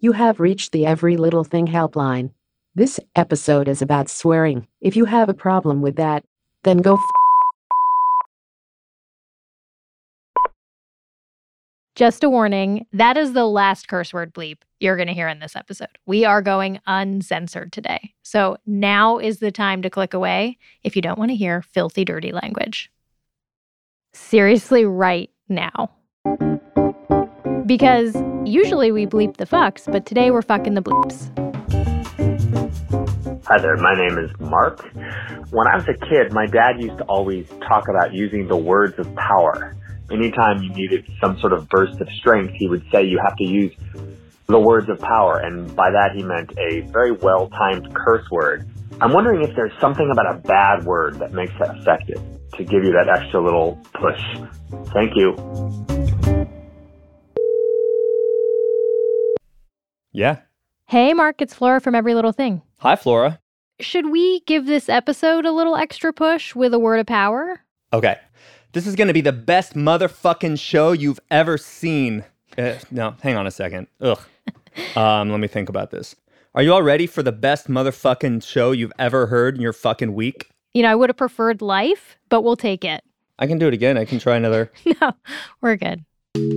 You have reached the Every Little Thing helpline. This episode is about swearing. If you have a problem with that, then go Just a warning, that is the last curse word bleep you're going to hear in this episode. We are going uncensored today. So now is the time to click away if you don't want to hear filthy, dirty language. Seriously, right now. Because usually we bleep the fucks, but today we're fucking the bleeps. Hi there, my name is Mark. When I was a kid, my dad used to always talk about using the words of power. Anytime you needed some sort of burst of strength, he would say you have to use the words of power, and by that he meant a very well-timed curse word. I'm wondering if there's something about a bad word that makes that effective, to give you that extra little push. Thank you. Yeah. Hey, Mark, it's Flora from Every Little Thing. Hi, Flora. Should we give this episode a little extra push with a word of power? Okay. This is going to be the best motherfucking show you've ever seen. No, hang on a second. Ugh. Let me think about this. Are you all ready for the best motherfucking show you've ever heard in your fucking week? You know, I would have preferred life, but we'll take it. I can do it again. I can try another. No, we're good.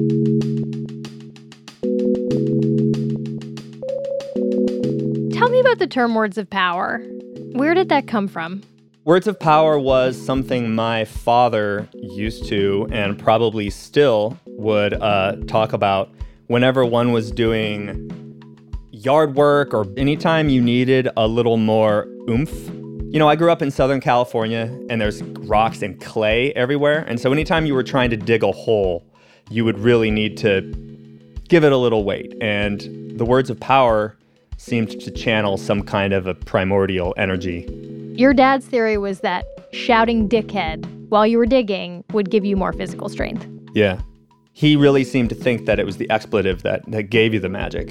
Tell me about the term words of power. Where did that come from? Words of power was something my father used to and probably still would talk about whenever one was doing yard work or anytime you needed a little more oomph. You know, I grew up in Southern California and there's rocks and clay everywhere. And so anytime you were trying to dig a hole, you would really need to give it a little weight. And the words of power seemed to channel some kind of a primordial energy. Your dad's theory was that shouting dickhead while you were digging would give you more physical strength. Yeah. He really seemed to think that it was the expletive that gave you the magic.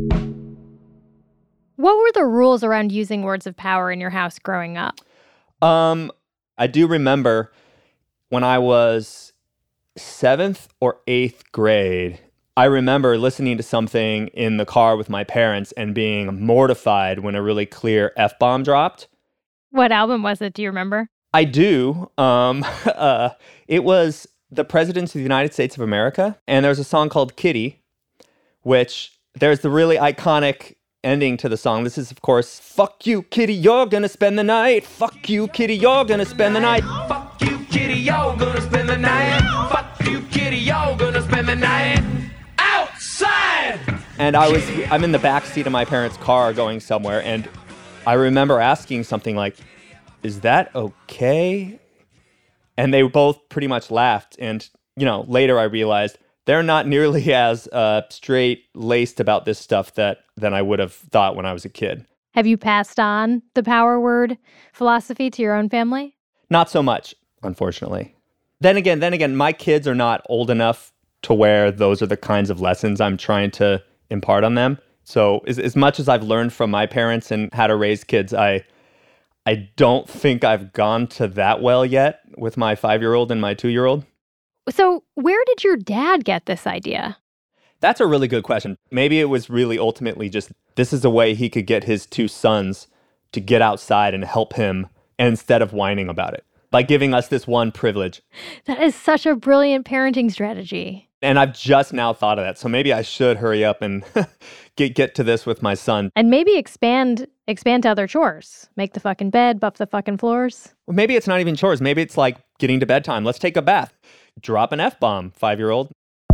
What were the rules around using words of power in your house growing up? I do remember when I was 7th or 8th grade, I remember listening to something in the car with my parents and being mortified when a really clear F-bomb dropped. What album was it? Do you remember? I do. It was the Presidents of the United States of America, and there's a song called Kitty, which there's the really iconic ending to the song. This is, of course, fuck you, kitty, you're gonna spend the night. Fuck you, kitty, you're gonna spend the night. Fuck you, kitty, you're gonna spend the night. Fuck you, kitty, you're gonna spend the night outside. And I'm in the back seat of my parents' car going somewhere, and I remember asking something like, is that okay? And they both pretty much laughed. And, you know, later I realized they're not nearly as straight-laced about this stuff than I would have thought when I was a kid. Have you passed on the power word philosophy to your own family? Not so much, unfortunately. Then again, my kids are not old enough to where those are the kinds of lessons I'm trying to impart on them. So as much as I've learned from my parents and how to raise kids, I don't think I've gone to that well yet with my 5-year-old and my 2-year-old. So where did your dad get this idea? That's a really good question. Maybe it was really ultimately just this is a way he could get his 2 sons to get outside and help him instead of whining about it by giving us this one privilege. That is such a brilliant parenting strategy. And I've just now thought of that. So maybe I should hurry up and get to this with my son. And maybe expand to other chores. Make the fucking bed, buff the fucking floors. Well, maybe it's not even chores. Maybe it's like getting to bedtime. Let's take a bath. Drop an F-bomb, 5-year-old.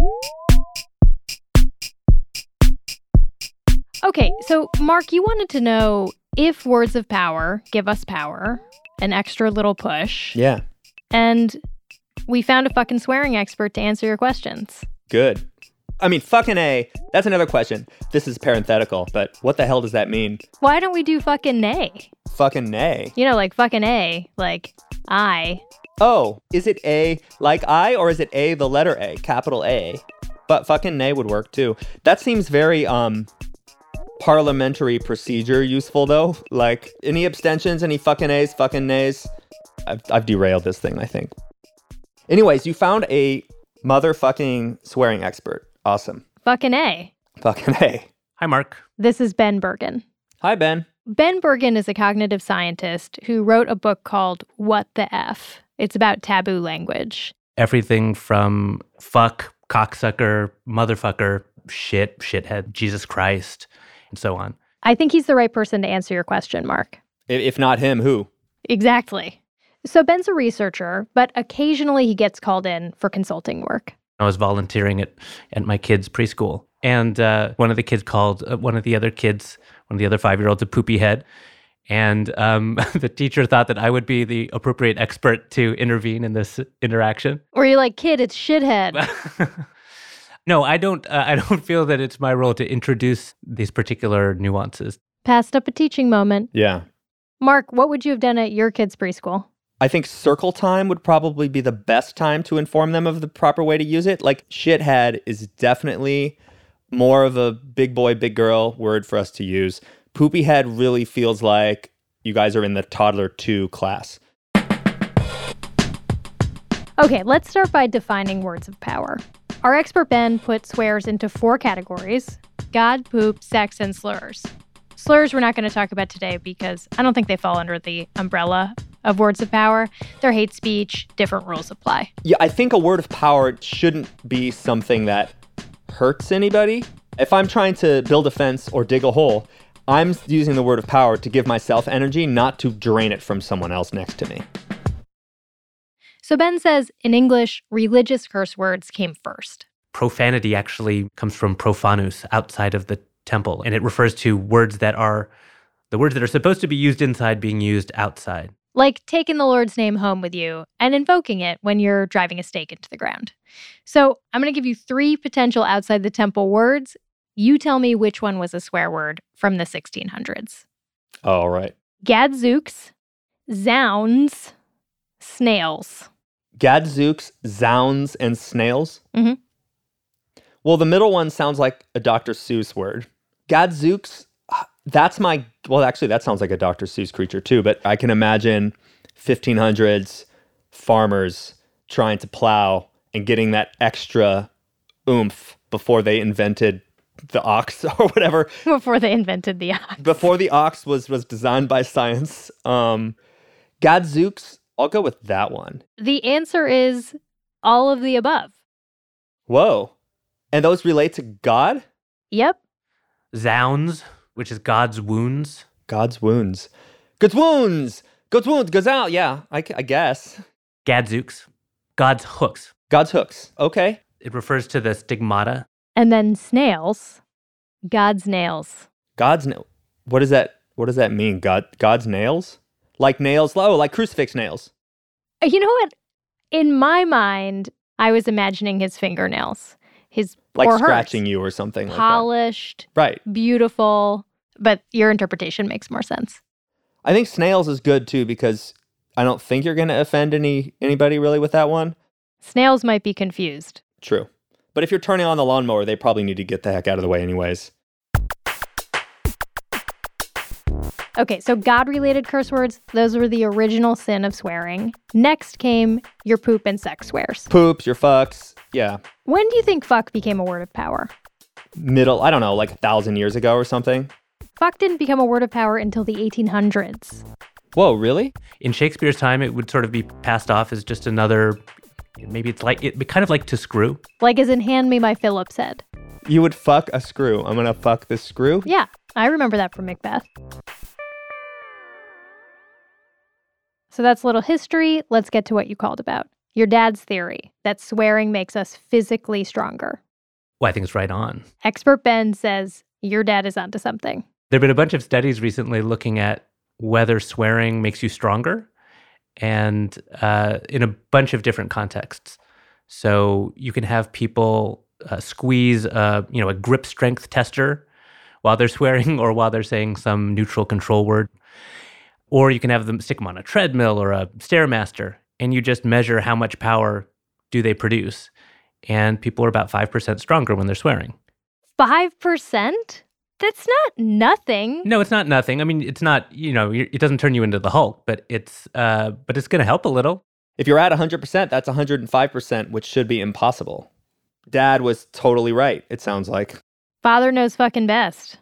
Okay, so Mark, you wanted to know if words of power give us power, an extra little push. Yeah. And we found a fucking swearing expert to answer your questions. Good. I mean, fucking A, that's another question. This is parenthetical, but what the hell does that mean? Why don't we do fucking nay? Fucking nay? You know, like fucking A, like I. Oh, is it A like I, or is it A, the letter A, capital A? But fucking nay would work too. That seems very, parliamentary procedure useful though. Like, any abstentions, any fucking A's, fucking nays? I've derailed this thing, I think. Anyways, you found a motherfucking swearing expert. Awesome. Fucking A. Fucking A. Hi, Mark. This is Ben Bergen. Hi, Ben. Ben Bergen is a cognitive scientist who wrote a book called What the F? It's about taboo language. Everything from fuck, cocksucker, motherfucker, shit, shithead, Jesus Christ, and so on. I think he's the right person to answer your question, Mark. If not him, who? Exactly. So Ben's a researcher, but occasionally he gets called in for consulting work. I was volunteering at my kid's preschool. And one of the kids called one of the other 5-year-olds, a poopy head. And the teacher thought that I would be the appropriate expert to intervene in this interaction. Or you're like, kid, it's shithead. No, I don't feel that it's my role to introduce these particular nuances. Passed up a teaching moment. Yeah. Mark, what would you have done at your kid's preschool? I think circle time would probably be the best time to inform them of the proper way to use it. Like, shithead is definitely more of a big boy, big girl word for us to use. Poopy head really feels like you guys are in the toddler 2 class. Okay, let's start by defining words of power. Our expert Ben put swears into 4 categories: God, poop, sex, and slurs. Slurs we're not going to talk about today because I don't think they fall under the umbrella of words of power. They're hate speech, different rules apply. Yeah, I think a word of power shouldn't be something that hurts anybody. If I'm trying to build a fence or dig a hole, I'm using the word of power to give myself energy, not to drain it from someone else next to me. So Ben says, in English, religious curse words came first. Profanity actually comes from profanus, outside of the temple, and it refers to words that are supposed to be used inside being used outside. Like taking the Lord's name home with you and invoking it when you're driving a stake into the ground. So I'm going to give you 3 potential outside the temple words. You tell me which one was a swear word from the 1600s. All right. Gadzooks, zounds, snails. Gadzooks, zounds, and snails? Mhm. Well, the middle one sounds like a Dr. Seuss word. Gadzooks, actually, that sounds like a Dr. Seuss creature too, but I can imagine 1500s farmers trying to plow and getting that extra oomph before they invented the ox or whatever. Before they invented the ox. Before the ox was designed by science. Gadzooks, I'll go with that one. The answer is all of the above. Whoa. And those relate to God? Yep. Zounds, which is God's wounds. God's wounds. God's wounds! God's wounds goes out. Yeah, I guess. Gadzooks, God's hooks. God's hooks. Okay. It refers to the stigmata. And then snails, God's nails. What does that mean? God's nails? Like nails? Oh, like crucifix nails. You know what? In my mind, I was imagining his fingernails. Like or scratching hers. you or something like Polished, that. Right. beautiful. But your interpretation makes more sense. I think snails is good too because I don't think you're going to offend anybody really with that one. Snails might be confused. True. But if you're turning on the lawnmower, they probably need to get the heck out of the way anyways. Okay, so God-related curse words, those were the original sin of swearing. Next came your poop and sex swears. Poops, your fucks. Yeah. When do you think fuck became a word of power? I don't know, like 1,000 years ago or something. Fuck didn't become a word of power until the 1800s. Whoa, really? In Shakespeare's time, it would sort of be passed off as just another, maybe it's kind of like to screw. Like as in Hand Me My Phillips Head. You would fuck a screw. I'm going to fuck this screw? Yeah, I remember that from Macbeth. So that's a little history. Let's get to what you called about. Your dad's theory that swearing makes us physically stronger. Well, I think it's right on. Expert Ben says your dad is onto something. There have been a bunch of studies recently looking at whether swearing makes you stronger, and in a bunch of different contexts. So you can have people squeeze a grip strength tester while they're swearing or while they're saying some neutral control word. Or you can have them stick them on a treadmill or a Stairmaster, and you just measure how much power do they produce. And people are about 5% stronger when they're swearing. 5%? That's not nothing. No, it's not nothing. I mean, it's not, it doesn't turn you into the Hulk, but it's going to help a little. If you're at 100%, that's 105%, which should be impossible. Dad was totally right, it sounds like. Father knows fucking best.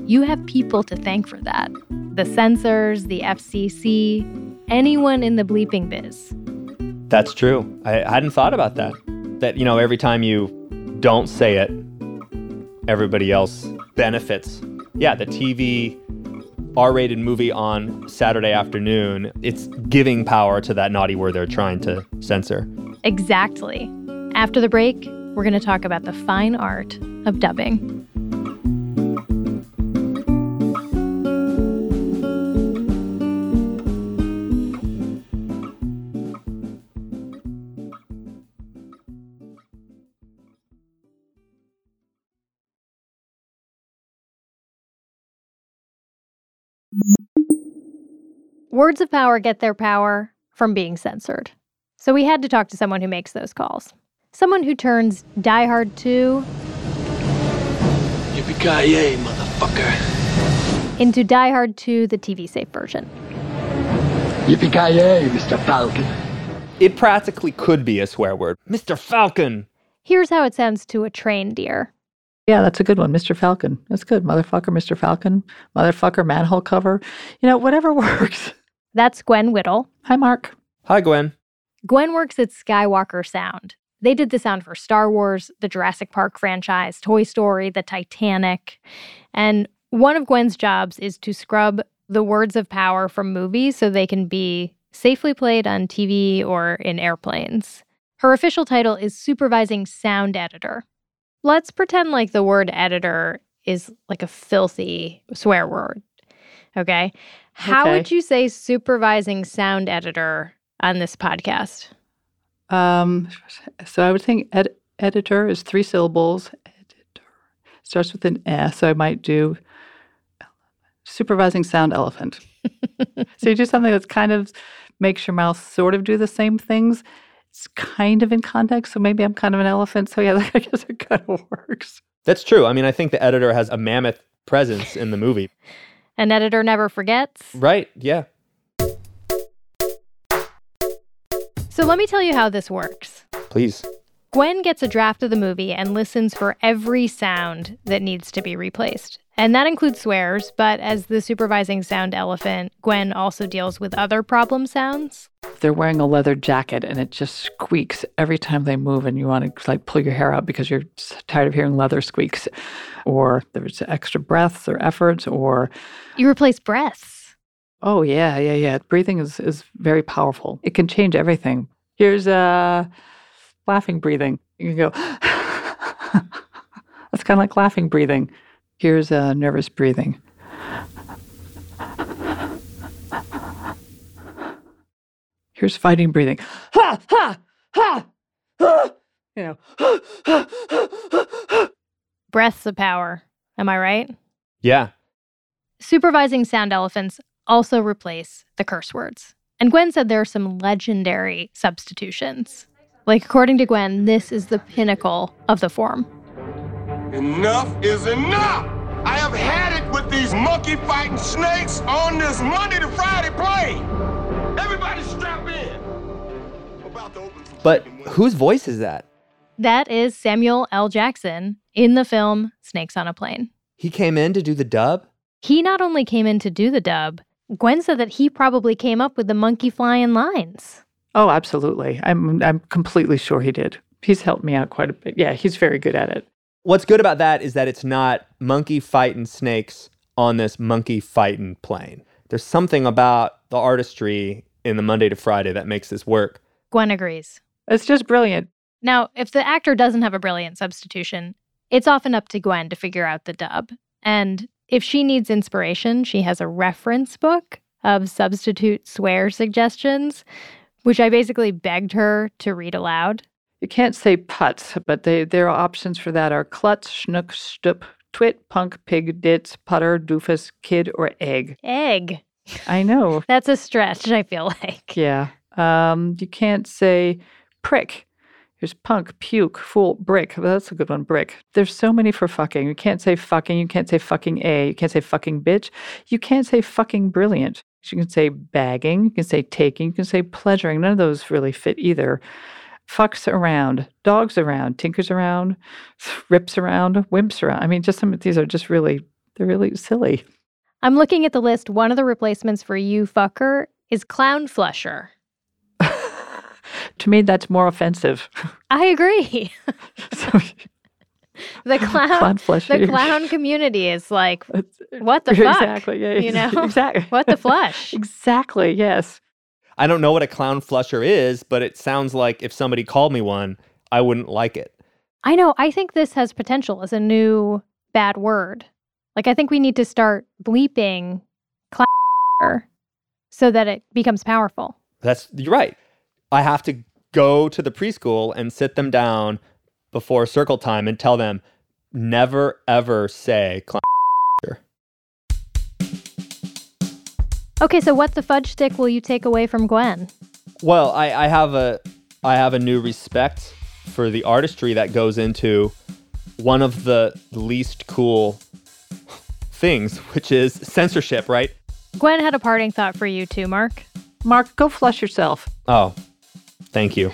you have people to thank for that. The censors, the FCC, anyone in the bleeping biz. That's true. I hadn't thought about that. That, every time you don't say it, everybody else benefits. Yeah, the TV R-rated movie on Saturday afternoon, it's giving power to that naughty word they're trying to censor. Exactly. After the break, we're going to talk about the fine art of dubbing. Words of power get their power from being censored. So we had to talk to someone who makes those calls. Someone who turns Die Hard 2 Yippee-ki-yay, motherfucker. into Die Hard 2, the TV-safe version. Yippee-ki-yay, Mr. Falcon. It practically could be a swear word. Mr. Falcon! Here's how it sounds to a trained ear. Yeah, that's a good one. Mr. Falcon. That's good. Motherfucker, Mr. Falcon. Motherfucker, manhole cover. Whatever works. That's Gwen Whittle. Hi, Mark. Hi, Gwen. Gwen works at Skywalker Sound. They did the sound for Star Wars, the Jurassic Park franchise, Toy Story, the Titanic. And one of Gwen's jobs is to scrub the words of power from movies so they can be safely played on TV or in airplanes. Her official title is Supervising Sound Editor. Let's pretend like the word editor is like a filthy swear word, okay? How Okay. would you say supervising sound editor on this podcast? So I would think editor is 3 syllables. Editor starts with an S, so I might do supervising sound elephant. So you do something that's kind of makes your mouth sort of do the same things. It's kind of in context, so maybe I'm kind of an elephant. So yeah, I guess it kind of works. That's true. I think the editor has a mammoth presence in the movie. An editor never forgets. Right, yeah. So let me tell you how this works. Please. Gwen gets a draft of the movie and listens for every sound that needs to be replaced. And that includes swears, but as the supervising sound elephant, Gwen also deals with other problem sounds. They're wearing a leather jacket and it just squeaks every time they move and you want to pull your hair out because you're tired of hearing leather squeaks. Or there's extra breaths or efforts or... You replace breaths. Oh, yeah. Breathing is very powerful. It can change everything. Here's laughing breathing. You can go... That's kind of like laughing breathing. Here's nervous breathing. Here's fighting breathing. Ha, ha, ha, ha. Breaths of power. Am I right? Yeah. Supervising sound elephants also replace the curse words. And Gwen said there are some legendary substitutions. Like, according to Gwen, this is the pinnacle of the form. Enough is enough! I have had it with these monkey-fighting snakes on this Monday to Friday plane! Everybody strap in! About to open some But fucking windows. whose voice is that? That is Samuel L. Jackson in the film Snakes on a Plane. He came in to do the dub? He not only came in to do the dub, Gwen said that he probably came up with the monkey flying lines. Oh, absolutely. I'm completely sure he did. He's helped me out quite a bit. Yeah, he's very good at it. What's good about that is that it's not monkey fighting snakes on this monkey fighting plane. There's something about the artistry in the Monday to Friday that makes this work. Gwen agrees. It's just brilliant. Now, if the actor doesn't have a brilliant substitution, it's often up to Gwen to figure out the dub. And if she needs inspiration, she has a reference book of substitute swear suggestions, which I basically begged her to read aloud. You can't say putz, but there are options for that are klutz, schnook, stup, twit, punk, pig, ditz, putter, doofus, kid, or egg. Egg. I know. That's a stretch, I feel like. Yeah. You can't say prick. Here's punk, puke, fool, brick. Well, that's a good one, brick. There's so many for fucking. You can't say fucking. You can't say fucking A. You can't say fucking bitch. You can't say fucking brilliant. You can say bagging. You can say taking. You can say pleasuring. None of those really fit either. Fucks around, dogs around, tinkers around, rips around, wimps around. I mean, just some of these are just really They're really silly. I'm looking at the list. One of the replacements for you fucker is clown flusher. To me, that's more offensive. I agree. So, The clown flusher. the clown community is like, what the fuck? Exactly. Yeah. You know? Exactly. What the flush? Exactly. Yes. I don't know what a clown flusher is, but it sounds like if somebody called me one, I wouldn't like it. I know. I think this has potential as a new bad word. Like, I think we need to start bleeping clown so that it becomes powerful. You're right. I have to go to the preschool and sit them down before circle time and tell them, never, ever say clown. Okay, so what the fudge stick will you take away from Gwen? Well, I have a new respect for the artistry that goes into one of the least cool things, which is censorship, right? Gwen had a parting thought for you too, Mark. Mark, go flush yourself. Oh, thank you.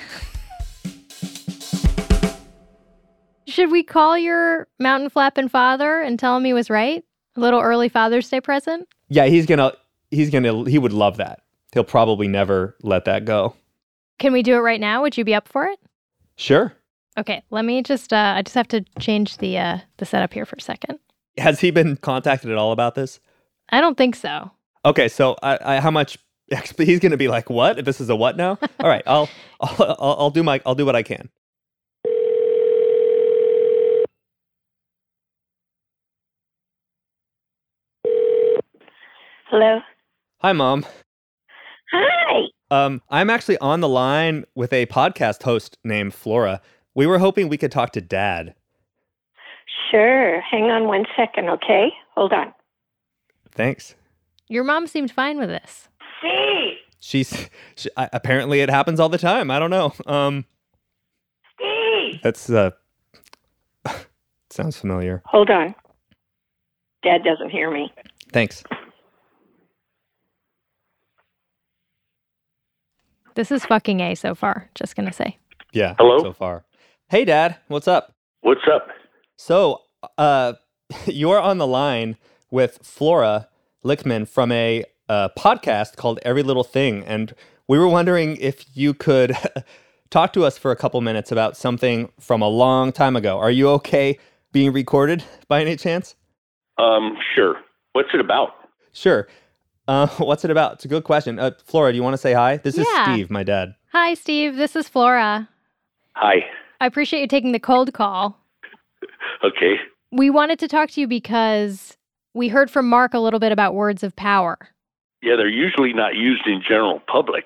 Should we call your mountain flapping father and tell him he was right? A little early Father's Day present? Yeah, he would love that. He'll probably never let that go. Can we do it right now? Would you be up for it? Sure. Okay, let me just, I just have to change the setup here for a second. Has he been contacted at all about this? I don't think so. Okay, so how much? He's going to be like, what? This is a what now? All right, I'll do what I can. Hello? Hi, Mom. Hi. I'm actually on the line with a podcast host named Flora. We were hoping we could talk to Dad. Sure. Hang on 1 second, okay? Hold on. Thanks. Your mom seemed fine with this. Steve! Apparently it happens all the time. I don't know. Steve! That's, sounds familiar. Hold on. Dad doesn't hear me. Thanks. This is fucking A so far, just gonna say. Yeah. Hello? So far. Hey, Dad. What's up? What's up? So, you're on the line with Flora Lichtman from a podcast called Every Little Thing, and we were wondering if you could talk to us for a couple minutes about something from a long time ago. Are you okay being recorded by any chance? Sure. What's it about? Sure. What's it about? It's a good question. Flora, do you want to say hi? This is Yeah. Steve, my dad. Hi, Steve. This is Flora. Hi. I appreciate you taking the cold call. Okay. We wanted to talk to you because we heard from Mark a little bit about words of power. Yeah, they're usually not used in general public.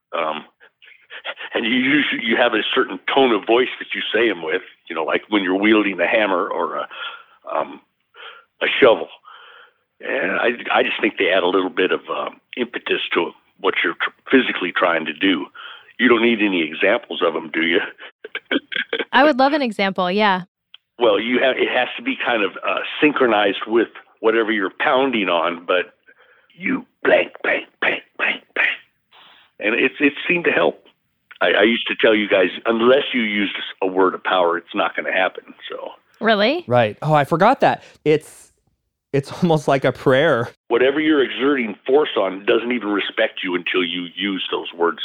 And you have a certain tone of voice that you say them with, like when you're wielding a hammer or a shovel. And I just think they add a little bit of impetus to what you're physically trying to do. You don't need any examples of them, do you? I would love an example, yeah. Well, it has to be kind of synchronized with whatever you're pounding on, but you blank, blank, blank, blank, blank. And it seemed to help. I used to tell you guys, unless you use a word of power, it's not going to happen. So Really? Right. Oh, I forgot that. It's almost like a prayer. whatever you're exerting force on doesn't even respect you until you use those words.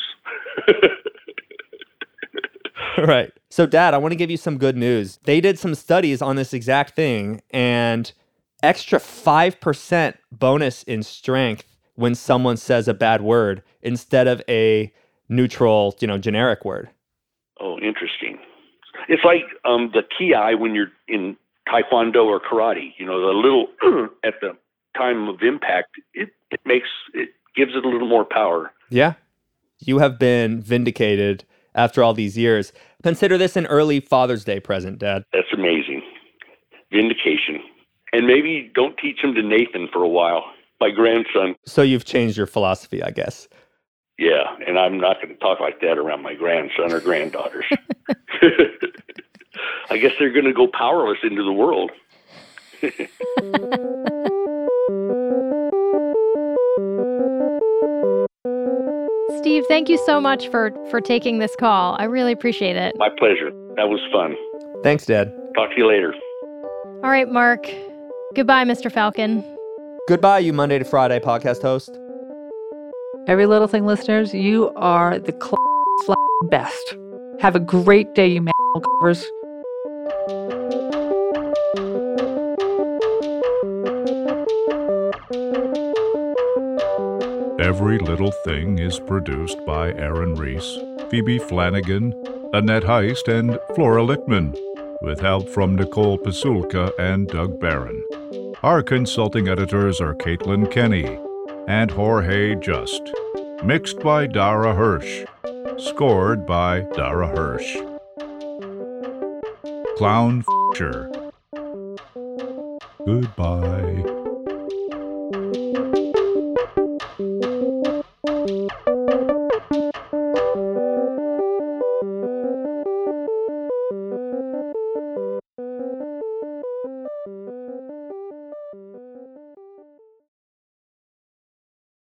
Right. So, Dad, I want to give you some good news. They did some studies on this exact thing, and extra 5% bonus in strength when someone says a bad word instead of a neutral, generic word. Oh, interesting. It's like the ki when you're in Taekwondo or karate. The little at the time of impact, it gives it a little more power. Yeah. You have been vindicated after all these years. Consider this an early Father's Day present, Dad. That's amazing. Vindication. And maybe don't teach him to Nathan for a while. My grandson. So you've changed your philosophy, I guess. Yeah, and I'm not going to talk like that around my grandson or granddaughters. I guess they're going to go powerless into the world. Steve, thank you so much for taking this call. I really appreciate it. My pleasure. That was fun. Thanks, Dad. Talk to you later. All right, Mark. Goodbye, Mr. Falcon. Goodbye, you Monday to Friday podcast host. Every Little Thing listeners, you are the best. Have a great day, you covers. Every Little Thing is produced by Aaron Reese, Phoebe Flanagan, Annette Heist, and Flora Lichtman, with help from Nicole Pasulka and Doug Barron. Our consulting editors are Caitlin Kenny and Jorge Just. Mixed by Dara Hirsch. Scored by Dara Hirsch. Clown Fisher. Goodbye.